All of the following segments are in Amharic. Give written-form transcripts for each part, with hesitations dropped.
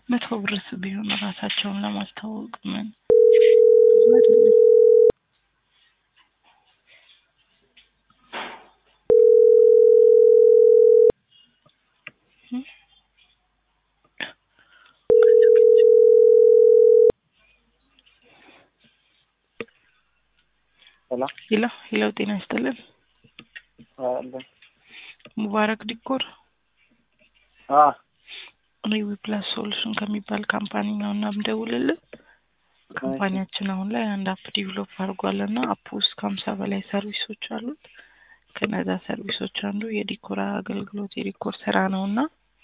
100 ብርስ ቢሆን ራሳቸውን ለማስተዋወቅ ምን አይደለም። ሄሎ ጤና ይስጥልን። ሙባረክ ዲኮር ሪዊ ፕላስ ሶሉሽን ከሚባል ካምፓኒ ነውና ምደውልልህ። ካምፓኒያችን አሁን ላይ አንድ አፕ ዲቨሎፕ አድርጓልና አፕ ውስጥ 50 በላይ ሰርቪሶች አሉት። ከነዛ ሰርቪሶች አንዱ የዲኮር አገልግሎት የዲኮር ስራ ነውና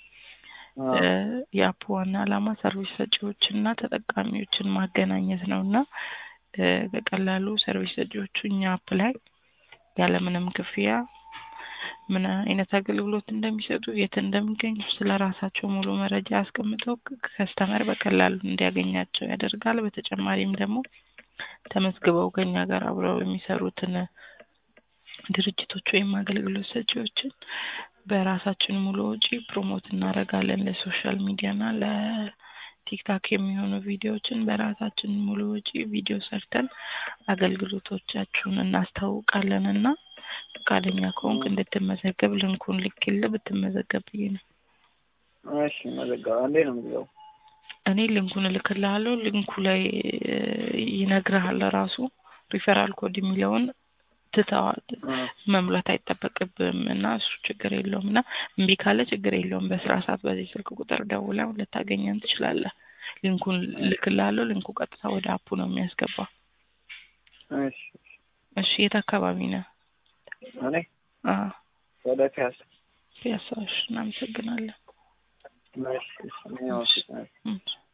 የአፕ ዋና ዓላማ ሰርቪስ ሰጪዎችንና ተጠቃሚዎችን ማገናኘት ነውና በቀላሉ ሰርቪስ ሰጪዎቹ እኛ አፕ ላይ ያለምንም ክፍያ ምን አይነት አገልግሎት እንደሚሰጡ የት እንደሚገኙ ስለራሳቸው ሙሉ መረጃ አስቀምጠው ከስተመር በቀላሉ እንዲያገኛቸው ያደርጋል። በተጨማሪም ደግሞ ተመስግበው ከኛ ጋር አብረው የሚሰሩትን ድርጅቶች ወይም አገልግሎት ሰጪዎችን በራሳችን ሙሉ ወጪ ፕሮሞት እናደርጋለን። ለሶሻል ሚዲያና ለቲክታክ የሚሆኑ ቪዲዮዎችን በራሳችን ሙሉ ወጪ ቪዲዮ ሰርተን አገልግሎቶቻችንን እናስተዋውቃለንና ፈቃደኛ ከሆንክ እንድትመዘገብ ሊንኩን ልክልህ ብትመዘገብ ይሄን። እሺ መዘገብ አንዴ ነው የምገባው። እኔ ሊንኩን ልክልሃለሁ። ሊንኩ ላይ ይነግርሃል ራሱ ሪፈራል ኮድ የሚለውን ትተዋል መሙላት አይጠበቅብህም እና እሱ ችግር የለውምና እምቢ ካለ ችግር የለውም። በስራ ሰዓት በዚህ ስልክ ቁጥር ደውለህ ልታገኘን ትችላለህ። ሊንኩን ልክልሃለሁ። ሊንኩ ቀጥታ ወደ አፑ ነው የሚያስገባው። እሺ የት አካባቢ ነህ? እኔ ወደ ፒያሳ። እናመሰግናለን። እሺ